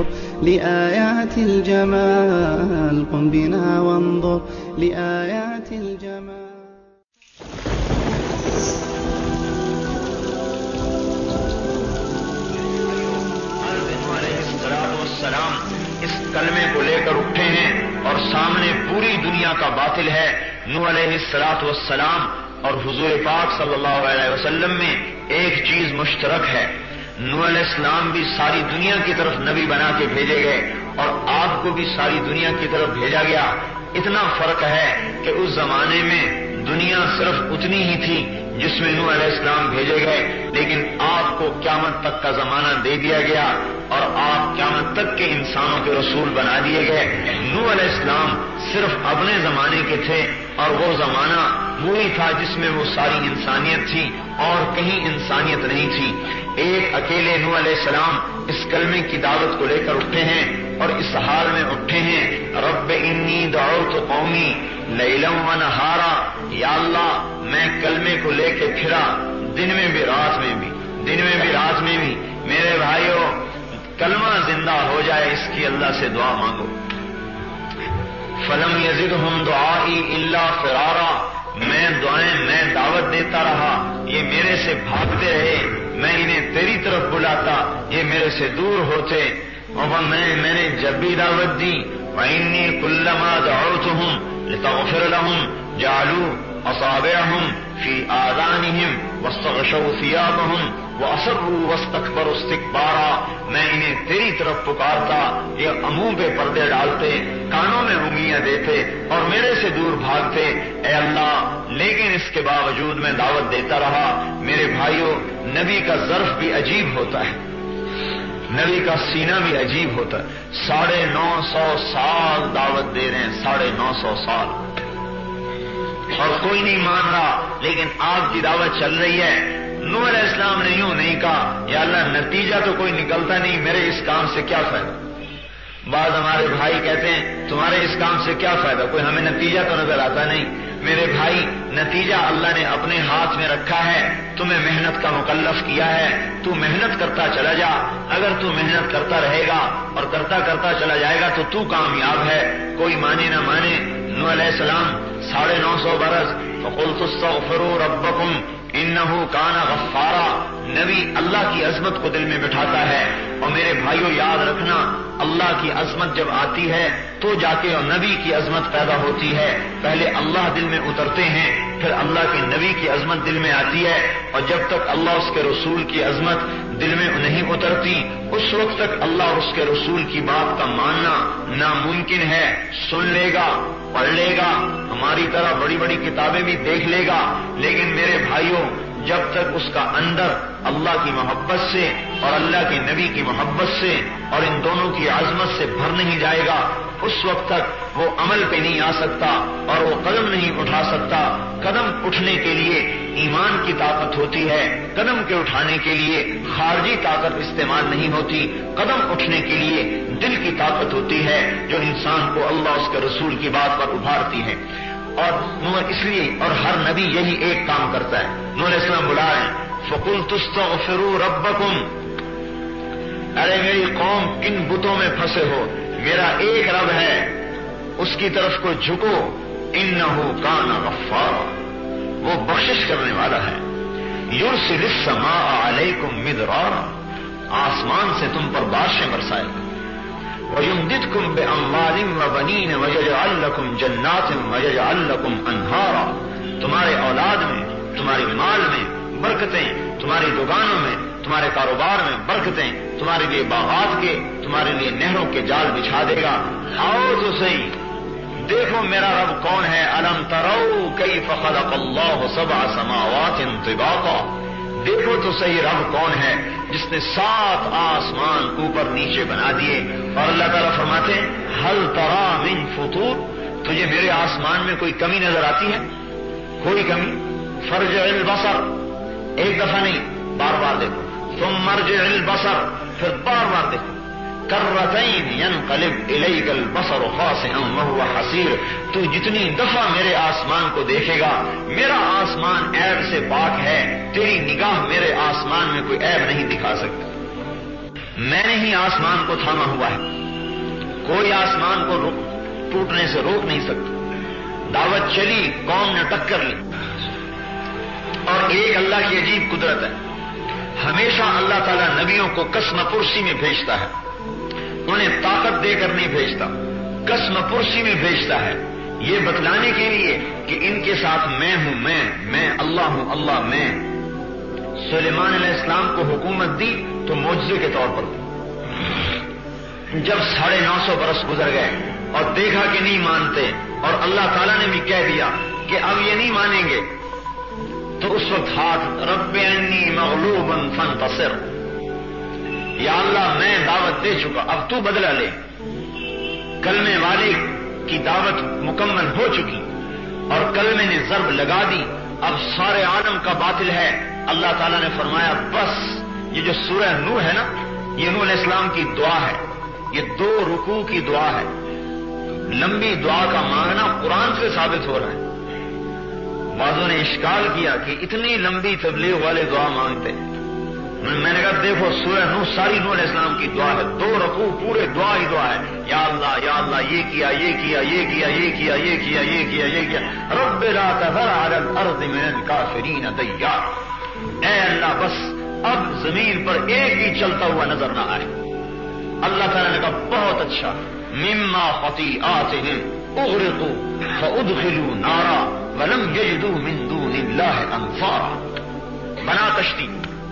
وانظر لآيات الجمال قم بنا وانظر لآيات الجمال. اس کلمے کو لے کر اٹھے ہیں اور سامنے پوری دنیا کا باطل ہے. نوح علیہ الصلوۃ والسلام اور حضور پاک صلی اللہ علیہ وسلم میں ایک چیز مشترک ہے. نوح علیہ السلام بھی ساری دنیا کی طرف نبی بنا کے بھیجے گئے اور آپ کو بھی ساری دنیا کی طرف بھیجا گیا. اتنا فرق ہے کہ اس زمانے میں دنیا صرف اتنی ہی تھی جس میں نوح علیہ السلام بھیجے گئے، لیکن آپ کو قیامت تک کا زمانہ دے دیا گیا اور آپ قیامت تک کے انسانوں کے رسول بنا دیے گئے. نوح علیہ السلام صرف اپنے زمانے کے تھے اور وہ زمانہ وہی تھا جس میں وہ ساری انسانیت تھی اور کہیں انسانیت نہیں تھی. ایک اکیلے نوح علیہ السلام اس کلمے کی دعوت کو لے کر اٹھے ہیں اور اس حال میں اٹھے ہیں رب انی دعوت قومی لیلا و نہارا. یا اللہ میں کلمے کو لے کے پھرا دن میں بھی رات میں بھی، دن میں بھی رات میں بھی. میرے بھائیوں کلمہ زندہ ہو جائے اس کی اللہ سے دعا مانگو. فلم یزدہم دعائی الا فرارا. میں دعوت دیتا رہا، یہ میرے سے بھاگتے رہے. میں انہیں تیری طرف بلاتا، یہ میرے سے دور ہوتے. اور میں نے جب بھی دعوت دی وَإِنِّي كُلَّمَا دَعَوْتُهُمْ لِتَغْفِرَ لَهُمْ جَعَلُوا أَصَابِعَهُمْ فِي آذَانِهِمْ وَاسْتَغْشَوْا ثِيَابَهُمْ وَأَصَرُّوا وَاسْتَكْبَرُوا اسْتِكْبَارًا. میں انہیں تیری طرف پکارتا، یہ منہ پہ پردے ڈالتے، کانوں میں انگلیاں دیتے اور میرے سے دور بھاگتے. اے اللہ، لیکن اس کے باوجود میں دعوت دیتا رہا. میرے بھائیوں نبی کا ظرف بھی عجیب ہوتا ہے، نبی کا سینہ بھی عجیب ہوتا ہے. 950 سال دعوت دے رہے ہیں، 950 سال، اور کوئی نہیں مان رہا، لیکن آپ کی دعوت چل رہی ہے. نوح علیہ السلام نے یوں نہیں کہا یا اللہ نتیجہ تو کوئی نکلتا نہیں، میرے اس کام سے کیا فائدہ. بعض ہمارے بھائی کہتے ہیں تمہارے اس کام سے کیا فائدہ، کوئی ہمیں نتیجہ تو نظر آتا نہیں. میرے بھائی نتیجہ اللہ نے اپنے ہاتھ میں رکھا ہے، تمہیں محنت کا مکلف کیا ہے، تو محنت کرتا چلا جا. اگر تو محنت کرتا رہے گا اور کرتا چلا جائے گا تو کامیاب ہے. کوئی مانے نہ مانے. نوح علیہ السلام 950 برس فقلت استغفروا ربکم انہ کان غفارا. نبی اللہ کی عظمت کو دل میں بٹھاتا ہے. اور میرے بھائیوں یاد رکھنا، اللہ کی عظمت جب آتی ہے تو جا کے اور نبی کی عظمت پیدا ہوتی ہے. پہلے اللہ دل میں اترتے ہیں، پھر اللہ کے نبی کی عظمت دل میں آتی ہے. اور جب تک اللہ اس کے رسول کی عظمت دل میں نہیں اترتی اس وقت تک اللہ اور اس کے رسول کی بات کا ماننا ناممکن ہے. سن لے گا، پڑھ لے گا، ہماری طرح بڑی بڑی کتابیں بھی دیکھ لے گا، لیکن میرے بھائیوں جب تک اس کا اندر اللہ کی محبت سے اور اللہ کے نبی کی محبت سے اور ان دونوں کی عظمت سے بھر نہیں جائے گا اس وقت تک وہ عمل پہ نہیں آ سکتا اور وہ قدم نہیں اٹھا سکتا. قدم اٹھنے کے لیے ایمان کی طاقت ہوتی ہے، قدم کے اٹھانے کے لیے خارجی طاقت استعمال نہیں ہوتی. قدم اٹھنے کے لیے دل کی طاقت ہوتی ہے جو انسان کو اللہ اس کے رسول کی بات پر ابھارتی ہے. اور نوح اس لیے اور ہر نبی یہی ایک کام کرتا ہے. نوح علیہ السلام بلا رہے ہیں فقلت استغفروا ربکم. ارے میری قوم کن بتوں میں پھنسے ہو، میرا ایک رب ہے، اس کی طرف کو جھکو. انہ کان غفارا، وہ بخشش کرنے والا ہے. یرسل السماء علیکم مدرارا، آسمان سے تم پر بارشیں برسائے گا. وَيُمْدِدْكُمْ بِأَمْوَالٍ وَبَنِينَ وَيَجْعَلْ لَكُمْ جَنَّاتٍ وَيَجْعَلْ لَكُمْ أَنْهَارًا. تمہارے اولاد میں، تمہاری مال میں برکتیں، تمہاری دکانوں میں، تمہارے کاروبار میں برکتیں، تمہارے لیے باغات کے، تمہارے لیے نہروں کے جال بچھا دے گا. آؤ تو صحیح دیکھو میرا رب کون ہے. أَلَمْ تَرَوْا كَيْفَ خَلَقَ اللَّهُ سَبْعَ سَمَاوَاتٍ طِبَاقًا. دیکھو تو صحیح رب کون ہے جس نے 7 آسمان اوپر نیچے بنا دیے. اور اللہ تعالیٰ فرماتے ہیں هَلْ تَرَى مِنْ فُطُورٍ. تجھے میرے آسمان میں کوئی کمی نظر آتی ہے؟ کوئی کمی. فَارْجِعِ الْبَصَرَ، ایک دفعہ نہیں بار بار دیکھو. ثُمَّ ارْجِعِ الْبَصَرَ، پھر بار بار دیکھو. کرتین ينقلب الیک البصر خاسئا وهو حسیر. تو جتنی دفعہ میرے آسمان کو دیکھے گا، میرا آسمان عیب سے پاک ہے، تیری نگاہ میرے آسمان میں کوئی عیب نہیں دکھا سکتی. میں نے ہی آسمان کو تھاما ہوا ہے، کوئی آسمان کو ٹوٹنے سے روک نہیں سکتا۔ دعوت چلی، قوم نے ٹکر لی، اور ایک اللہ کی عجیب قدرت ہے، ہمیشہ اللہ تعالیٰ نبیوں کو قسم پرسی میں بھیجتا ہے، انہیں طاقت دے کر نہیں بھیجتا، قسم پرسی میں بھیجتا ہے، یہ بتلانے کے لیے کہ ان کے ساتھ میں ہوں، میں اللہ ہوں، اللہ میں۔ سلیمان علیہ السلام کو حکومت دی تو معجزے کے طور پر، جب 950 برس گزر گئے اور دیکھا کہ نہیں مانتے، اور اللہ تعالیٰ نے بھی کہہ دیا کہ اب یہ نہیں مانیں گے، تو اس وقت ہاتھ رب انی مغلوب فانتصر، یا اللہ میں دعوت دے چکا، اب تو بدلہ لے۔ کلمے والے کی دعوت مکمل ہو چکی اور کلمے نے ضرب لگا دی، اب سارے عالم کا باطل ہے۔ اللہ تعالیٰ نے فرمایا بس، یہ جو سورہ نوح ہے نا، یہ نوح علیہ السلام کی دعا ہے، یہ 2 رکوع کی دعا ہے، لمبی دعا کا مانگنا قرآن سے ثابت ہو رہا ہے۔ بعضوں نے اشکال کیا کہ اتنی لمبی تبلیغ والے دعا مانگتے ہیں، میں نے کہا دیکھو سورہ نوح ساری نوح علیہ السلام کی دعا ہے، 2 رکوع پورے دعا ہی دعا ہے، یا اللہ یا اللہ یہ کیا یہ کیا یہ کیا یہ کیا یہ کیا یہ کیا یہ کیا، رب لا تذر علی الارض من الکافرین دیار، اے اللہ بس اب زمین پر ایک ہی چلتا ہوا نظر نہ آئے۔ اللہ تعالیٰ نے کہا بہت اچھا، مما خطیئاتہم اغرقوا فادخلوا نارا ولم یجدوا من دون اللہ انصارا، بنا کشتی،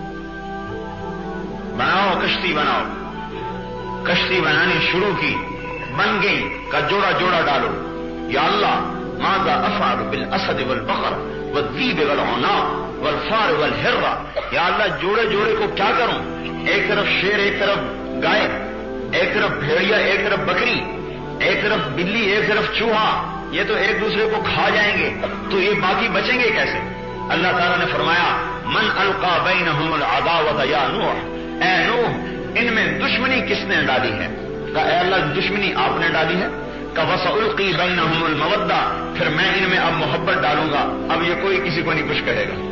بناؤ کشتی بناؤ، کشتی بنانی شروع کی، بن گئی، کا جوڑا جوڑا ڈالو، یا اللہ ماذا افعل بالاسد والبقر والذیب والعناق والفار والہرہ، یا اللہ جوڑے جوڑے کو کیا کروں، ایک طرف شیر ایک طرف گائے، ایک طرف بھیڑیا ایک طرف بکری، ایک طرف بلی ایک طرف چوہا، یہ تو ایک دوسرے کو کھا جائیں گے، تو یہ باقی بچیں گے کیسے؟ اللہ تعالیٰ نے فرمایا من القا بینہم العداوۃ یا نوح، اے نوح ان میں دشمنی کس نے ڈالی ہے؟ کہا اے اللہ دشمنی آپ نے ڈالی ہے۔ کہ وسألقی بینہم المودہ، پھر میں ان میں اب محبت ڈالوں گا، اب یہ کوئی کسی کو نہیں کچھ کہے گا،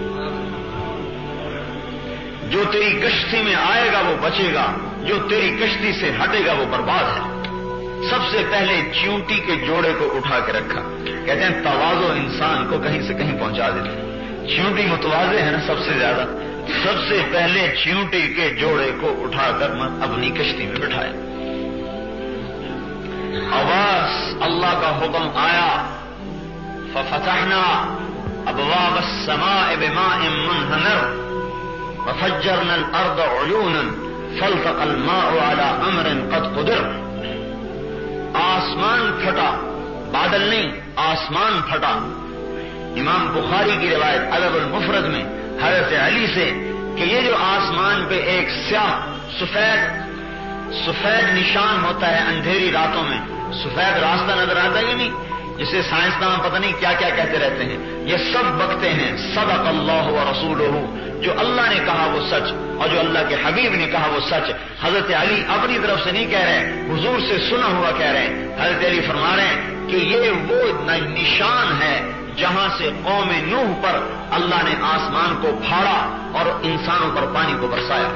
جو تیری کشتی میں آئے گا وہ بچے گا، جو تیری کشتی سے ہٹے گا وہ برباد ہے۔ سب سے پہلے چیونٹی کے جوڑے کو اٹھا کے رکھا، کہتے ہیں تواضع انسان کو کہیں سے کہیں پہنچا دیتے ہیں، چیونٹی متواضع ہے نا سب سے زیادہ، سب سے پہلے چیونٹی کے جوڑے کو اٹھا کر اپنی کشتی میں بٹھایا، آواز اللہ کا حکم آیا، ففتحنا ابواب السماء بماء منہمر وفجرنا الارض عیونا فالتقى الماء على امر قد قدر، آسمان پھٹا، بادل نہیں آسمان پھٹا۔ امام بخاری کی روایت ادب المفرد میں حضرت علی سے کہ یہ جو آسمان پہ ایک سیاہ سفید نشان ہوتا ہے اندھیری راتوں میں، سفید راستہ نظر آتا ہے نہیں، جسے سائنسدان پتہ نہیں کیا کیا کہتے رہتے ہیں، یہ سب بکتے ہیں صدق اللہ و رسولہ، جو اللہ نے کہا وہ سچ اور جو اللہ کے حبیب نے کہا وہ سچ۔ حضرت علی اپنی طرف سے نہیں کہہ رہے، حضور سے سنا ہوا کہہ رہے ہیں۔ حضرت علی فرما رہے ہیں کہ یہ وہ نشان ہے جہاں سے قوم نوح پر اللہ نے آسمان کو پھاڑا اور انسانوں پر پانی کو برسایا،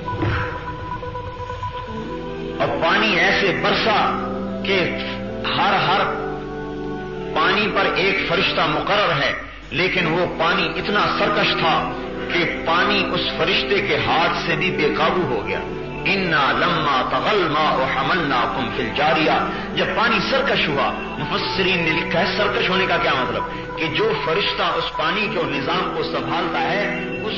اور پانی ایسے برسا کہ ہر پانی پر ایک فرشتہ مقرر ہے، لیکن وہ پانی اتنا سرکش تھا کہ پانی اس فرشتے کے ہاتھ سے بھی بے قابو ہو گیا۔ انا لما طغى الماء حملناكم في الجاریہ، جب پانی سرکش ہوا، مفسرین نے لکھا ہے سرکش ہونے کا کیا مطلب، کہ جو فرشتہ اس پانی کے نظام کو سنبھالتا ہے اس